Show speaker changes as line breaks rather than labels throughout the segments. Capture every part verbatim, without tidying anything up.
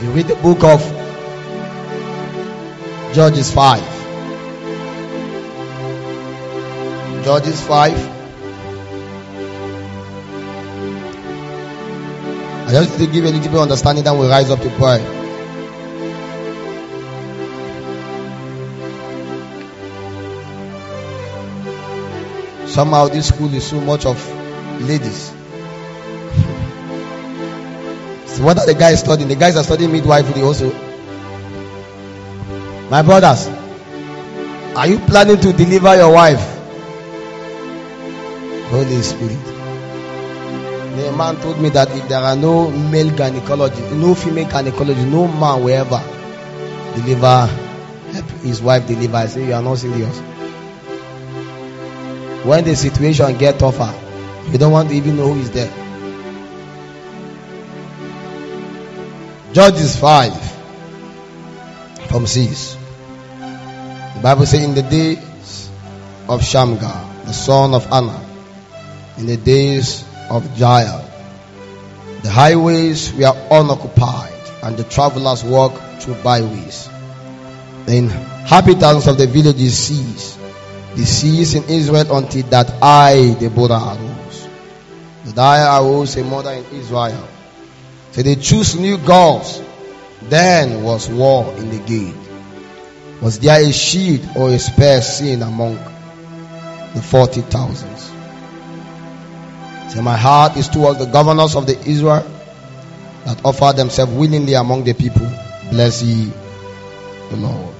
If you read the book of Judges five, Judges five, I just need to give you a little bit of understanding, then we'll rise up to pray. Somehow this school is so much of ladies. So what are the guys studying? The guys are studying midwifery also. My brothers, are you planning to deliver your wife? Holy Spirit. The man told me that if there are no male gynecologists, no female gynecologists, no man will ever deliver, help his wife deliver. I say, you are not serious. When the situation gets tougher, you don't want to even know who is there. Judges five from six. The Bible says, in the days of Shamgar, the son of Anna, in the days of Jael, the highways were unoccupied, and the travelers walked through byways. The inhabitants of the villages ceased. The ceased in Israel until that I, Deborah, arose. That I arose a mother in Israel. So they chose new gods. Then was war in the gate. Was there a shield or a spear seen among the forty thousands? So my heart is towards the governors of the Israel that offer themselves willingly among the people. Bless ye the Lord.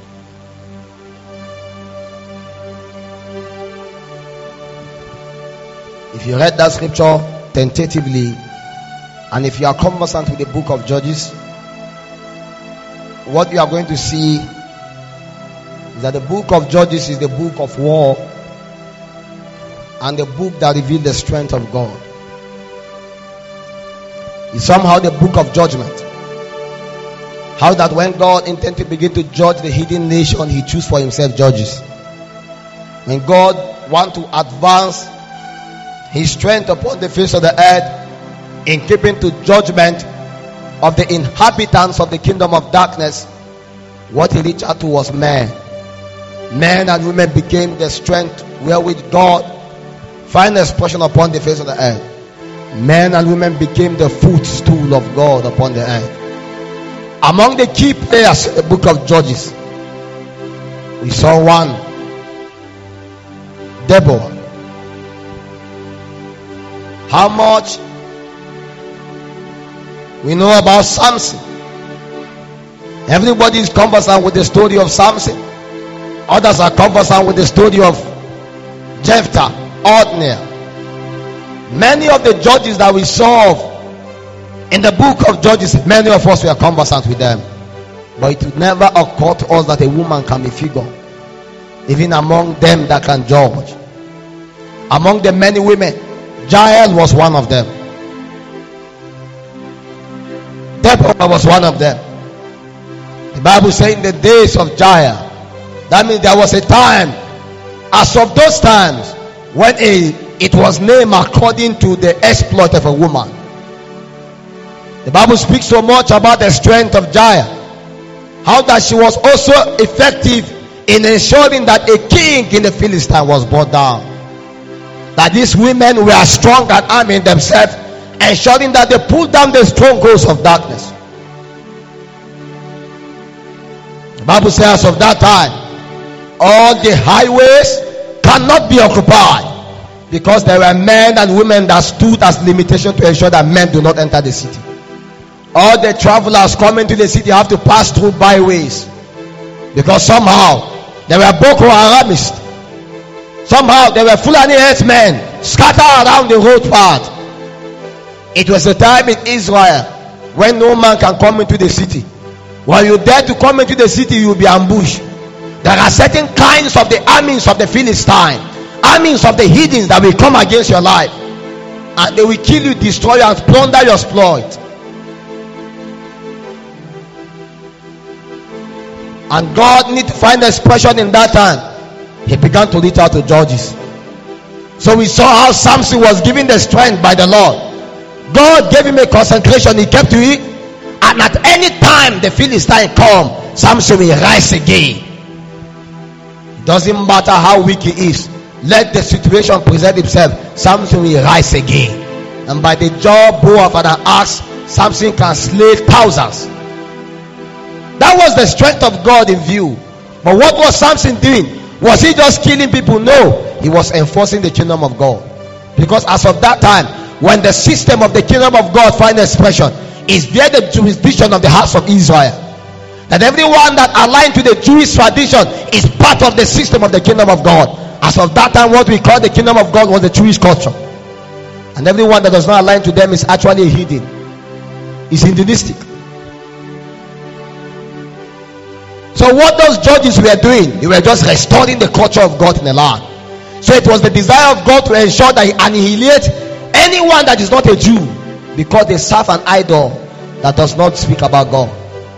If you read that scripture tentatively, and if you are conversant with the book of Judges, what you are going to see is that the book of Judges is the book of war and the book that reveals the strength of God. It's somehow the book of judgment. How that when God intends to begin to judge the hidden nation, he chooses for himself judges. When God wants to advance his strength upon the face of the earth in keeping to judgment of the inhabitants of the kingdom of darkness, what he reached out to was men. Men and women became the strength wherewith God find expression upon the face of the earth. Men and women became the footstool of God upon the earth. Among the key players in the book of Judges, we saw one, Deborah. How much we know about Samson? Everybody is conversant with the story of Samson. Others are conversant with the story of Jephthah, Othniel. Many of the judges that we saw in the book of Judges, many of us were conversant with them. But it would never occur to us that a woman can be figured, even among them that can judge. Among the many women, Jael was one of them. Deborah was one of them. The Bible says in the days of Jael, that means there was a time, as of those times, when a, it was named according to the exploit of a woman. The Bible speaks so much about the strength of Jael, how that she was also effective in ensuring that a king in the Philistine was brought down. That these women were strong and arming themselves, ensuring that they pulled down the strongholds of darkness. The Bible says of that time, all the highways cannot be occupied, because there were men and women that stood as limitation to ensure that men do not enter the city. All the travelers coming to the city have to pass through byways, because somehow there were Boko Haramists. Somehow there were Fulani herdsmen scattered around the road path. It was a time in Israel when no man can come into the city. When you dare to come into the city, you will be ambushed. There are certain kinds of the armies of the Philistine, armies of the heathens that will come against your life, and they will kill you, destroy you, and plunder your exploit. And God need to find expression in that time. He began to reach out to judges. So we saw how Samson was given the strength by the Lord. God gave him a concentration. He kept to it, And at any time the Philistine come, Samson will rise again. It doesn't matter how weak he is. Let the situation present itself. Samson will rise again. And by the jaw, bow of an axe, Samson can slay thousands. That was the strength of God in view. But what was Samson doing? Was he just killing people? No. He was enforcing the kingdom of God. Because as of that time, when the system of the kingdom of God finds expression, is there the jurisdiction of the house of Israel. That everyone that aligned to the Jewish tradition is part of the system of the kingdom of God. As of that time, what we call the kingdom of God was the Jewish culture. And everyone that does not align to them is actually hidden. It's hedonistic. So what those judges were doing, they were just restoring the culture of God in the land. So it was the desire of God to ensure that he annihilates anyone that is not a Jew, because they serve an idol that does not speak about God.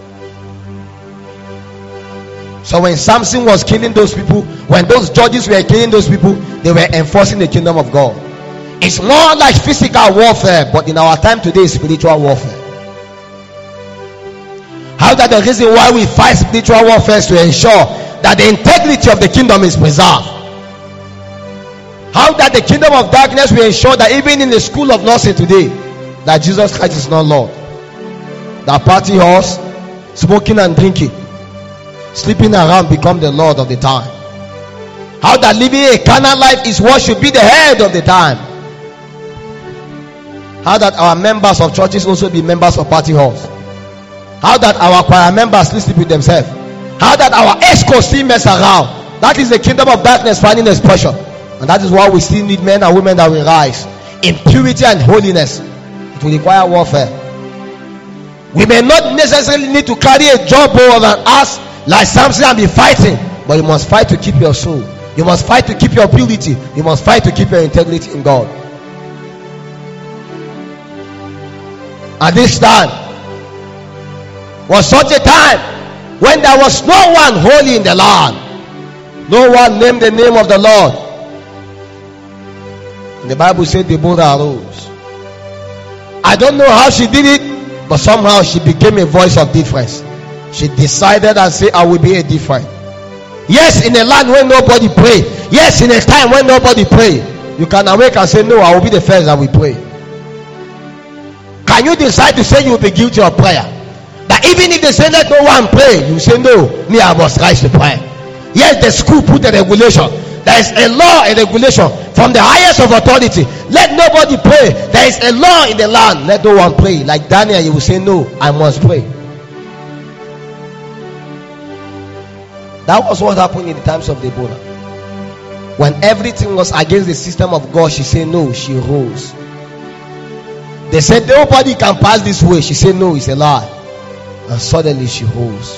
So when Samson was killing those people, when those judges were killing those people, they were enforcing the kingdom of God. It's more like physical warfare, but in our time today, spiritual warfare. How that the reason why we fight spiritual warfare is to ensure that the integrity of the kingdom is preserved. How that the kingdom of darkness will ensure that even in the school of nursing today, that Jesus Christ is not Lord. That party horse, smoking and drinking, sleeping around become the Lord of the time. How that living a carnal life is what should be the head of the time. How that our members of churches also be members of party halls. How that our choir members sleep with themselves. How that our escorts still mess around. That is the kingdom of darkness finding expression. And that is why we still need men and women that will rise in purity and holiness. It will require warfare. We may not necessarily need to carry a job or an ass like Samson and be fighting, but you must fight to keep your soul. You must fight to keep your purity. You must fight to keep your integrity in God. At this time was such a time when there was no one holy in the land. No one named the name of the Lord. And the Bible said Deborah arose. I don't know how she did it, but somehow she became a voice of difference. She decided and said, I will be a different. Yes, in a land where nobody pray. Yes, in a time when nobody pray. You can awake and say, no, I will be the first that will pray. Can you decide to say you will be guilty of prayer? That even if they say let no one pray, you say no, me I must rise to pray. Yes, the school put a regulation. There is a law, a regulation from the highest of authority. Let nobody pray. There is a law in the land. Let no one pray. Like Daniel, you will say no, I must pray. That was what happened in the times of Deborah. When everything was against the system of God, she said no, she rose. They said nobody can pass this way. She said no, it's a lie. And suddenly she rose.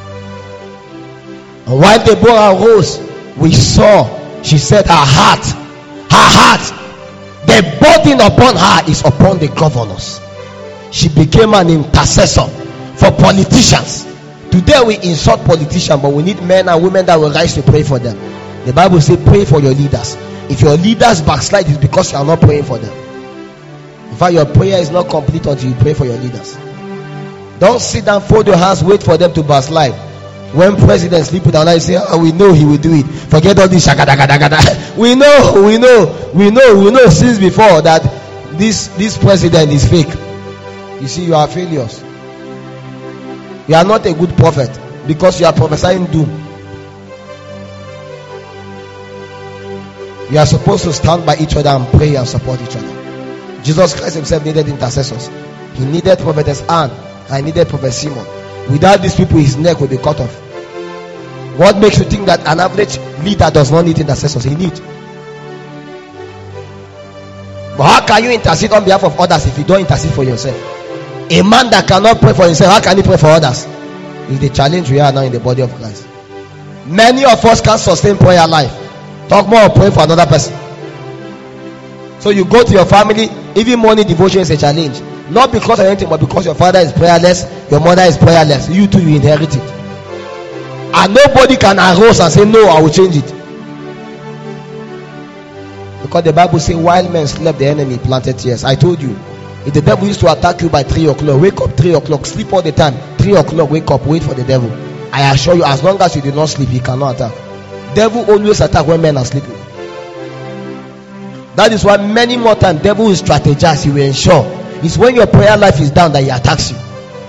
And while Deborah rose, we saw, she said her heart, her heart, the burden upon her is upon the governors. She became an intercessor for politicians. Today we insult politicians, but we need men and women that will rise to pray for them. The Bible says pray for your leaders. If your leaders backslide, it's because you are not praying for them. In fact, your prayer is not complete until you pray for your leaders. Don't sit down, fold your hands, wait for them to backslide. When presidents sleep with our lives, say, oh, we know he will do it. Forget all this shakadagadagada. We know, we know, we know, we know since before that this this president is fake. You see, you are failures. You are not a good prophet because you are prophesying doom. You are supposed to stand by each other and pray and support each other. Jesus Christ himself needed intercessors. He needed prophetess Anne. I needed prophet Simon. Without these people, his neck will be cut off. What makes you think that an average leader does not need intercessors? He needs. But how can you intercede on behalf of others if you don't intercede for yourself? A man that cannot pray for himself, how can he pray for others? It's the challenge we are now in the body of Christ. Many of us can't sustain prayer life. Talk more of praying for another person. So you go to your family, even morning devotion is a challenge. Not because of anything, but because your father is prayerless, your mother is prayerless. You too, you inherit it. And nobody can arise and say, no, I will change it. Because the Bible says, while men slept, the enemy planted tears. I told you, If the devil used to attack you by three o'clock, wake up three o'clock, sleep all the time. three o'clock, wake up, wait for the devil. I assure you, as long as you do not sleep, he cannot attack. Devil always attack when men are sleeping. That is why many more times devil will strategize. He will ensure it's when your prayer life is down that he attacks you.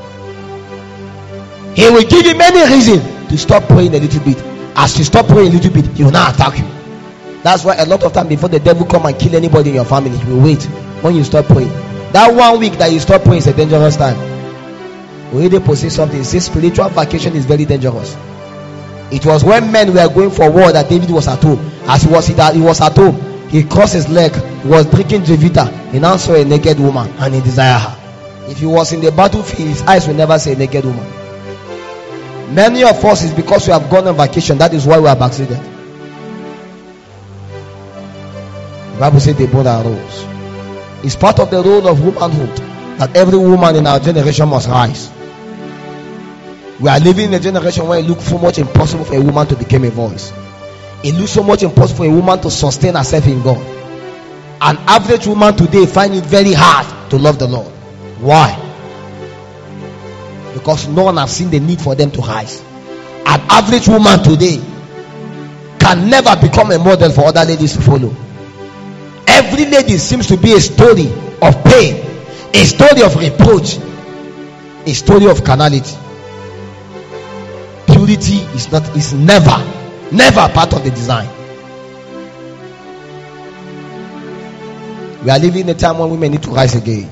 He will give you many reasons to stop praying a little bit. As you stop praying a little bit, he will not attack you. That's why a lot of time before the devil come and kill anybody in your family, he will wait when you stop praying. That one week that you stop praying is a dangerous time. We already possess something. It says spiritual vacation is very dangerous. It was when men were going for war that David was at home. As he was, he was at home, he crossed his leg, he was drinking Jevita. He now saw a naked woman and he desired her. If he was in the battlefield, his eyes will never see a naked woman. Many of us is because we have gone on vacation. That is why we are backslided. The Bible says they both arose. It's part of the role of womanhood that every woman in our generation must rise. We are living in a generation where it looks so much impossible for a woman to become a voice. It looks so much impossible for a woman to sustain herself in God. An average woman today finds it very hard to love the Lord. Why? Because no one has seen the need for them to rise. An average woman today can never become a model for other ladies to follow. Every lady seems to be a story of pain, a story of reproach, a story of carnality. Purity is not, is never, never part of the design. We are living in a time when women need to rise again.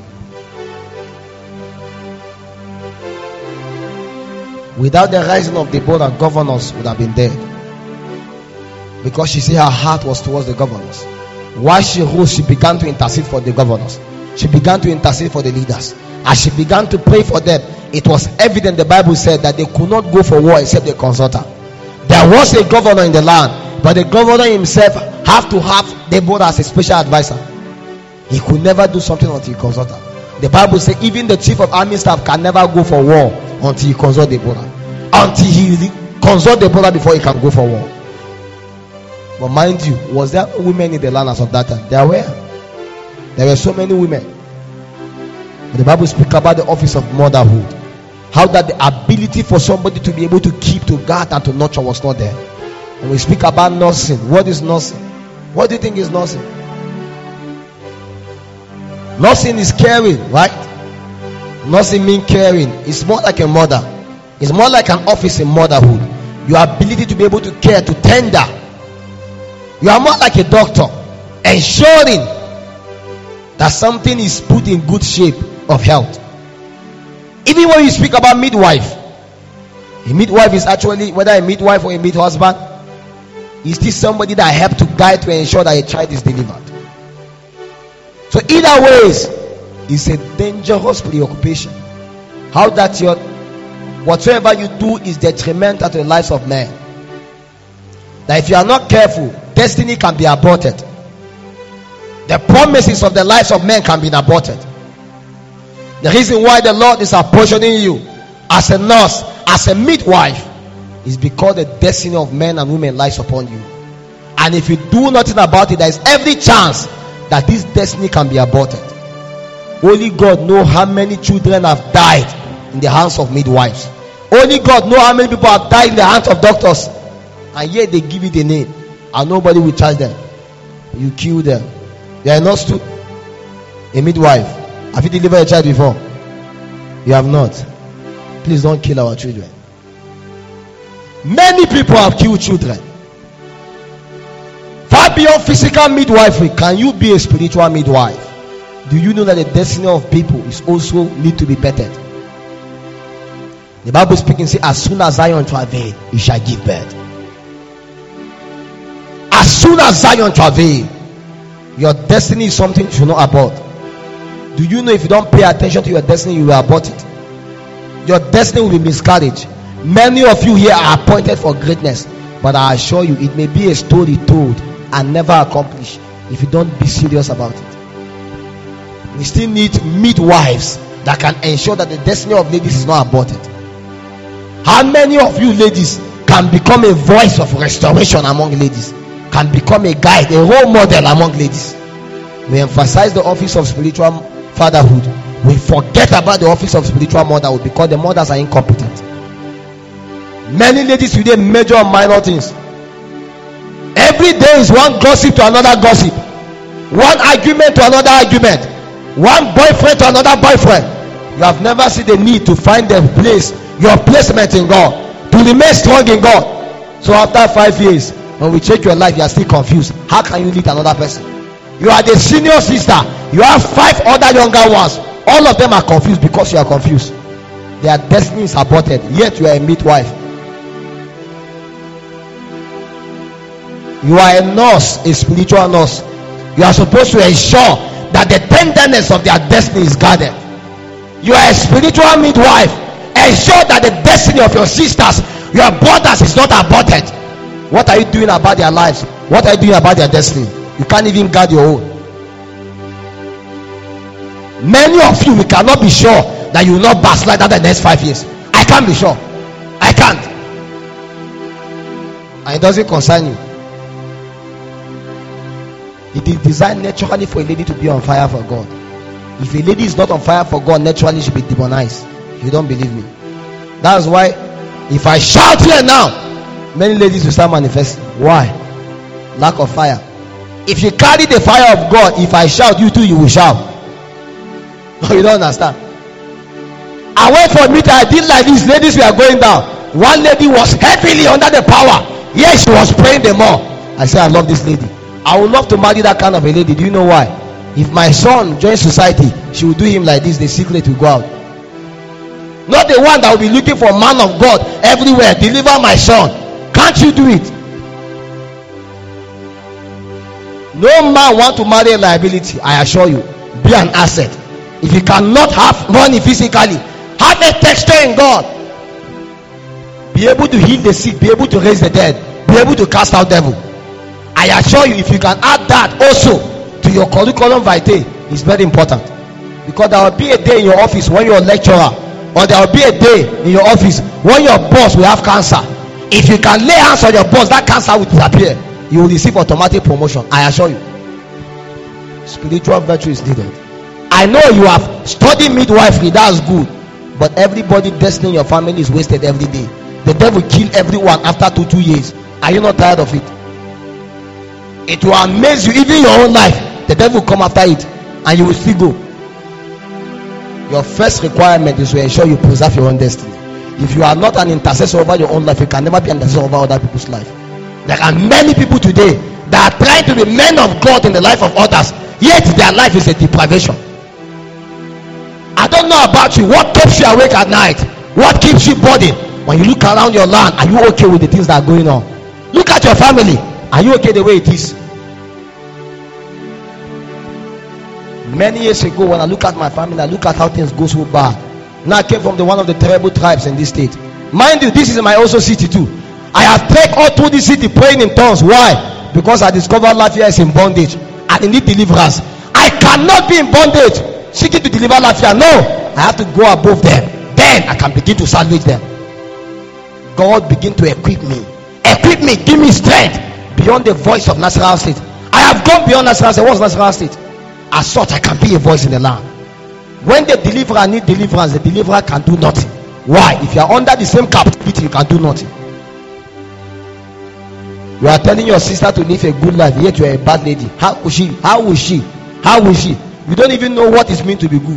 Without the rising of Deborah, governors would have been dead. Because she said her heart was towards the governors. While she rose, she began to intercede for the governors. She began to intercede for the leaders. As she began to pray for them, it was evident, the Bible said, that they could not go for war except they consult her. There was a governor in the land, but the governor himself had to have Deborah as a special advisor. He could never do something until he consult her. The Bible says even the chief of army staff can never go for war until he consult Deborah. Until he consult Deborah before he can go for war. But mind you, was there women in the land as of that time? There were. There were so many women. But the Bible speaks about the office of motherhood. How that the ability for somebody to be able to keep, to guard, and to nurture was not there. And we speak about nursing. What is nursing? What do you think is nursing? Nursing is caring, right? Nursing means caring. It's more like a mother. It's more like an office in motherhood. Your ability to be able to care, to tender. You are more like a doctor, ensuring that something is put in good shape of health. Even when you speak about midwife, a midwife is actually, whether a midwife or a mid husband, is still somebody that helps to guide to ensure that a child is delivered. So either ways, it's a dangerous preoccupation. How that your whatsoever you do is detrimental to the lives of men. That if you are not careful, destiny can be aborted. The promises of the lives of men can be aborted. The reason why the Lord is apportioning you as a nurse, as a midwife, is because the destiny of men and women lies upon you. And if you do nothing about it, there is every chance that this destiny can be aborted. Only God knows how many children have died in the hands of midwives. Only God knows how many people have died in the hands of doctors. And yet they give you the name and nobody will charge them. You kill them. They are not stu- a midwife. Have you delivered a child before? You have not. Please don't kill our children. Many people have killed children. Far beyond physical midwifery, can you be a spiritual midwife? Do you know that the destiny of people is also need to be bettered? The Bible speaking says, as soon as Zion travail, he shall give birth. As soon as Zion travail, your destiny is something you should not abort. Do you know if you don't pay attention to your destiny, you will abort it? Your destiny will be miscarriage. Many of you here are appointed for greatness, but I assure you, it may be a story told and never accomplished if you don't be serious about it. We still need midwives that can ensure that the destiny of ladies is not aborted. How many of you ladies can become a voice of restoration among ladies? Can become a guide, a role model among ladies? We emphasize the office of spiritual fatherhood. We forget about the office of spiritual motherhood because the mothers are incompetent. Many ladies today major on minor things. Every day is one gossip to another gossip, one argument to another argument, one boyfriend to another boyfriend. You have never seen the need to find the place, your placement in God, to remain strong in God. So after five years, when we check your life, you are still confused. How can you lead another person? You are the senior sister, you have five other younger ones. All of them are confused because you are confused. Their destiny is aborted, yet you are a midwife. You are a nurse, a spiritual nurse. You are supposed to ensure that the tenderness of their destiny is guarded. You are a spiritual midwife. Ensure that the destiny of your sisters, your brothers, is not aborted. What are you doing about their lives? What are you doing about their destiny? You can't even guard your own. Many of you, we cannot be sure that you will not backslide after the next five years. I can't be sure. I can't. And it doesn't concern you. It is designed naturally for a lady to be on fire for God. If a lady is not on fire for God, naturally she will be demonized. You don't believe me? That's why if I shout here now, many ladies will start manifesting. Why? Lack of fire. If you carry the fire of God, if I shout, you too, you will shout. No, you don't understand. I went for a meeting, I did like this. Ladies were going down. One lady was heavily under the power. Yes, she was praying the more. I said, I love this lady. I would love to marry that kind of a lady. Do you know why? If my son joins society, she will do him like this. The secret will go out. Not the one that will be looking for a man of God everywhere. Deliver my son. Can't you do it? No man want to marry a liability. I assure you. Be an asset. If you cannot have money physically, have a texture in God. Be able to heal the sick. Be able to raise the dead. Be able to cast out devil. I assure you, if you can add that also to your curriculum vitae, it's very important. Because there will be a day in your office when you're a lecturer, or there will be a day in your office when your boss will have cancer. If you can lay hands on your boss, that cancer will disappear. You will receive automatic promotion. I assure you. Spiritual virtue is needed. I know you have studied midwifery, that's good. But everybody's destiny in your family is wasted every day. The devil kill everyone after two, two years. Are you not tired of it? It will amaze you, even your own life. The devil will come after it and you will still go. Your first requirement is to ensure you preserve your own destiny. If you are not an intercessor over your own life, you can never be an intercessor over other people's life. There are many people today that are trying to be men of God in the life of others, yet their life is a deprivation. I don't know about you. What keeps you awake at night? What keeps you burdened? When you look around your land, are you okay with the things that are going on? Look at your family. Are you okay the way it is? Many years ago, when I look at my family, I look at how things go so bad. Now I came from the one of the terrible tribes in this state. Mind you, this is my also city too. I have trekked all through this city praying in tongues. Why? Because I discovered Lafia is in bondage and they need deliverance. I cannot be in bondage seeking to deliver Lafia. No, I have to go above them. Then I can begin to salvage them. God begin to equip me. Equip me, give me strength beyond the voice of Nasarawa State. I have gone beyond Nasarawa State. What's Nasarawa State? As such, I can be a voice in the land. When the deliverer need deliverance, the deliverer can do nothing. Why? If you are under the same captivity, you can do nothing. You are telling your sister to live a good life, yet you are a bad lady. How will she? How will she? How will she? You don't even know what it means to be good.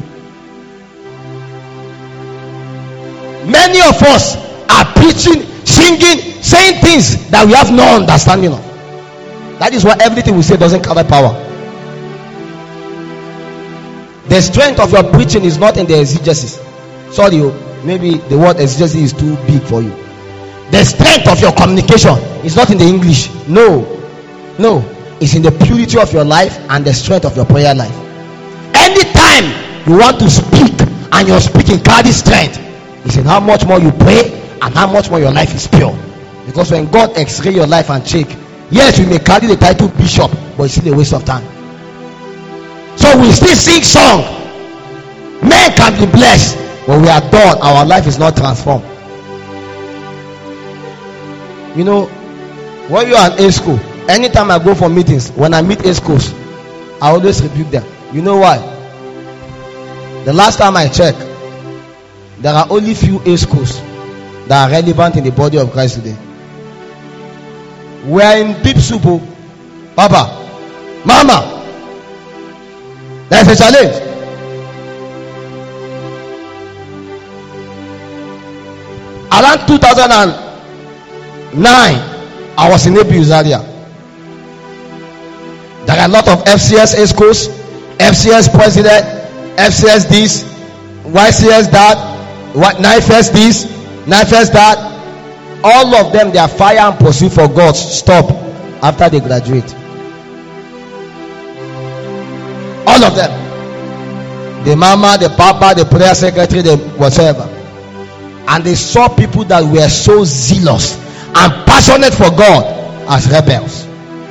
Many of us are preaching, singing, saying things that we have no understanding of. That is why everything we say doesn't carry power. The strength of your preaching is not in the exegesis. Sorry, maybe the word exegesis is too big for you. The strength of your communication is not in the English. No, no, it's in the purity of your life and the strength of your prayer life. Anytime you want to speak and your speaking carries strength, it's in how much more you pray and how much more your life is pure. Because when God x-ray your life and check, yes, you may carry the title bishop, but it's still a waste of time. So we still sing song. Men can be blessed, but we are done. Our life is not transformed. You know, when you are in A school, anytime I go for meetings, when I meet A schools, I always rebuke them. You know why? The last time I checked, there are only few A schools that are relevant in the body of Christ today. We are in deep soup. Papa, Mama, there's a challenge. Around two thousand nine, I was in A B U Zaria. There are a lot of F C S A schools, F C S president, F C S this, Y C S that, N I F E S this, N I F E S that. All of them, their fire and pursuit for God stop after they graduate. All of them. The mama, the papa, the prayer secretary, the whatever. And they saw people that were so zealous and passionate for God as rebels.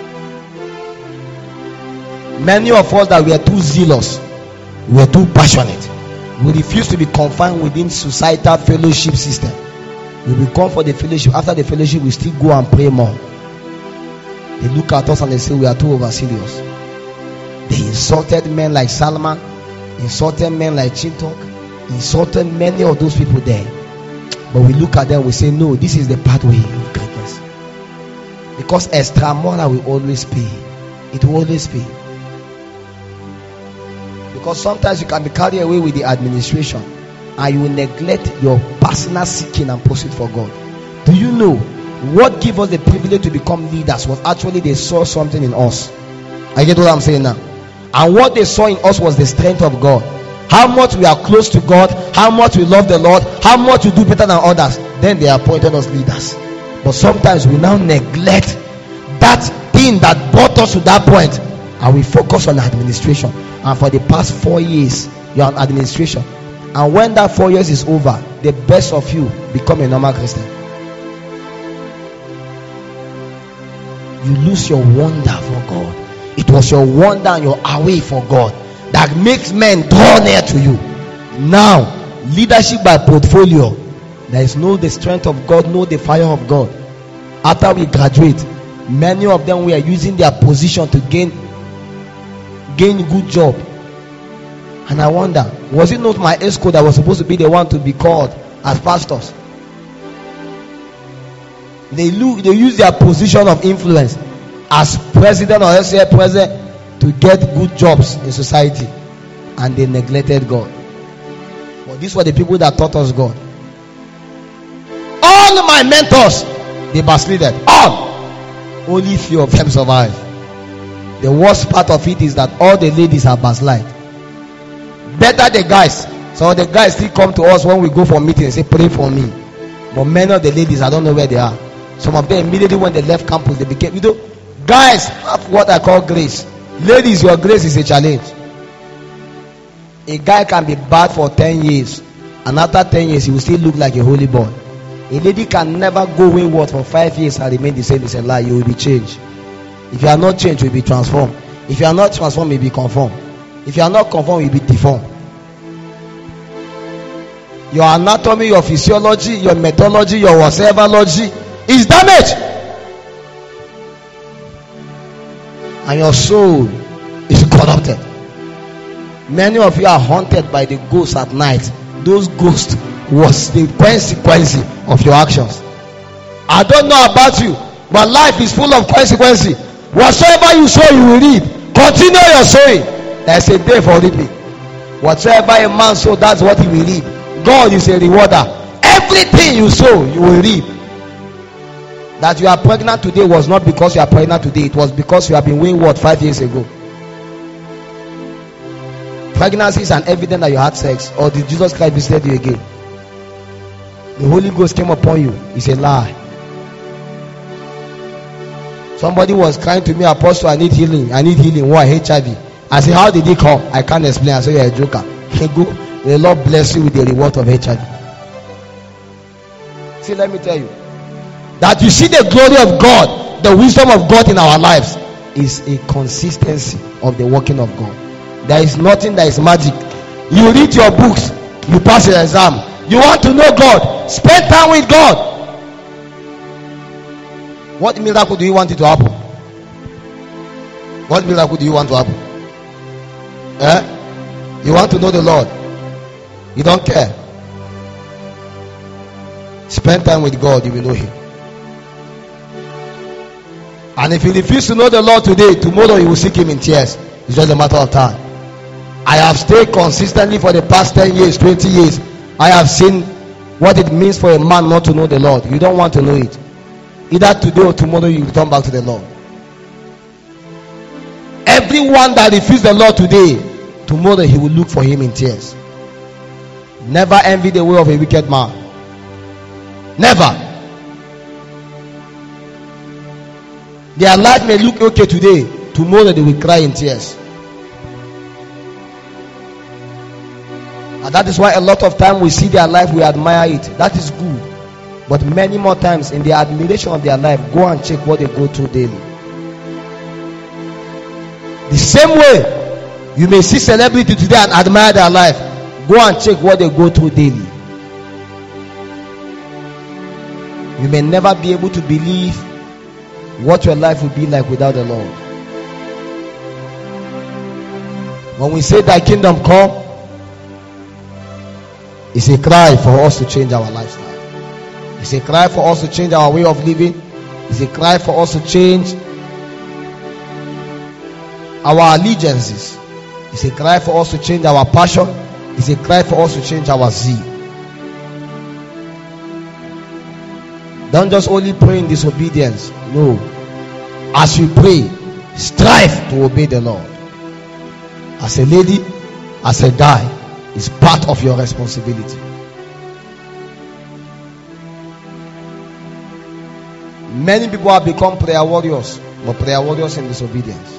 Many of us that were too zealous, were too passionate. We refuse to be confined within societal fellowship system. We will come for the fellowship. After the fellowship, we still go and pray more. They look at us and they say we are too over serious. They insulted men like Salman, insulted men like Chintok, insulted many of those people there. But we look at them, we say, no, this is the pathway of greatness. Because extramoral will always pay. It will always pay. Because sometimes you can be carried away with the administration and you will neglect your personal seeking and pursuit for God. Do you know what gave us the privilege to become leaders was actually they saw something in us. I get what I'm saying now. And what they saw in us was the strength of God. How much we are close to God, how much we love the Lord, how much we do better than others. Then they appointed us leaders. But sometimes we now neglect that thing that brought us to that point, and we focus on administration. And for the past four years you are on administration, and when that four years is over, the best of you become a normal Christian. You lose your wonder for God. It was your wonder and your away for God that makes men draw near to you. Now, leadership by portfolio, there is no the strength of God, no the fire of God. After we graduate, many of them were using their position to gain gain good job. And I wonder, was it not my esco that was supposed to be the one to be called as pastors? They look, they use their position of influence as president or S A president to get good jobs in society, and they neglected God. But these were the people that taught us God. All my mentors, they backslided. All. Only few of them survived. The worst part of it is that all the ladies are backslide. Better the guys. So the guys still come to us when we go for meetings and say, pray for me. But many of the ladies, I don't know where they are. Some of them immediately when they left campus, they became, you know, guys have what I call grace. Ladies, your grace is a challenge. A guy can be bad for ten years, and after ten years he will still look like a holy boy. A lady can never go wayward for five years and remain the same. It's a lie. You will be changed. If you are not changed, you will be transformed. If you are not transformed, you will be conformed. If you are not conformed, you will be deformed. Your anatomy, your physiology, your methodology, your whateverology is damaged, and your soul is corrupted. Many of you are haunted by the ghosts at night. Those ghosts was the consequence of your actions. I don't know about you, but life is full of consequences. Whatsoever you sow, you will reap. Continue your sowing. There's a day for reaping. Whatsoever a man sow, that's what he will reap. God is a rewarder. Everything you sow, you will reap. That you are pregnant today was not because you are pregnant today. It was because you have been wayward five years ago. Pregnancy is an evidence that you had sex, or did Jesus Christ visited you again? The Holy Ghost came upon you. It's a lie. Somebody was crying to me, Apostle, I need healing. I need healing. Why? H I V. I said, how did he come? I can't explain. I said, you're a joker. He go. The Lord bless you with the reward of H I V. See, let me tell you, that you see the glory of God, the wisdom of God in our lives is a consistency of the working of God. There is nothing that is magic. You read your books, you pass your exam. You want to know God, spend time with God. What miracle do you want it to happen? What miracle do you want to happen? Eh? You want to know the Lord? You don't care. Spend time with God, you will know him. And if you refuse to know the Lord today, tomorrow you will seek him in tears. It's just a matter of time. I have stayed consistently for the past ten years, twenty years. I have seen what it means for a man not to know the Lord. You don't want to know it. Either today or tomorrow you will turn back to the Lord. Everyone that refuses the Lord today, tomorrow he will look for him in tears. Never envy the way of a wicked man. Never. Their life may look okay today, tomorrow they will cry in tears. And that is why a lot of time we see their life, we admire it. That is good. But many more times in the admiration of their life, go and check what they go through daily. The same way you may see celebrity today and admire their life, go and check what they go through daily. You may never be able to believe what your life will be like without the Lord. When we say thy kingdom come, it's a cry for us to change our lifestyle. It's a cry for us to change our way of living. It's a cry for us to change our allegiances. It's a cry for us to change our passion. It's a cry for us to change our zeal. Don't just only pray in disobedience. No. As you pray, strive to obey the Lord. As a lady, as a guy, it's part of your responsibility. Many people have become prayer warriors, but prayer warriors in disobedience.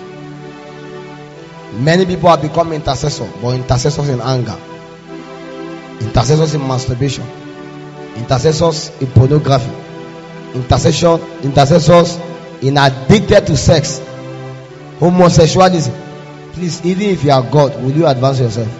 Many people have become intercessors, but intercessors in anger, intercessors in masturbation, intercessors in pornography, intercession, intercessors in addicted to sex, homosexualism. Please, even if you are God, will you advance yourself?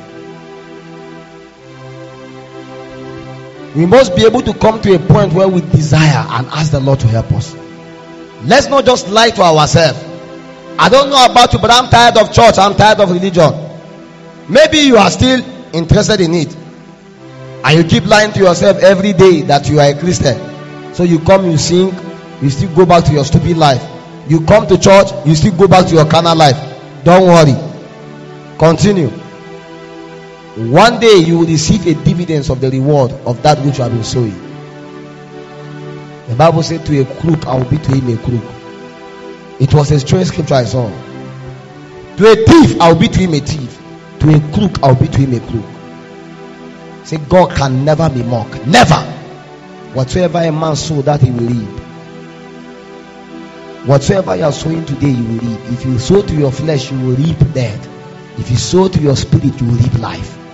We must be able to come to a point where we desire and ask the Lord to help us. Let's not just lie to ourselves. I don't know about you, but I'm tired of church. I'm tired of religion. Maybe you are still interested in it, and you keep lying to yourself every day that you are a Christian. So you come, you sing, you still go back to your stupid life. You come to church, you still go back to your carnal life. Don't worry. Continue. One day you will receive a dividends of the reward of that which you have been sowing. The Bible said, to a crook I will be to him a crook. It was a strange scripture I saw. To a thief I will be to him a thief. To a crook I will be to him a crook. Say, God can never be mocked. Never. Whatsoever a man sow, that he will reap. Whatsoever you are sowing today, you will reap. If you sow to your flesh, you will reap death. If you sow to your spirit, you will reap life.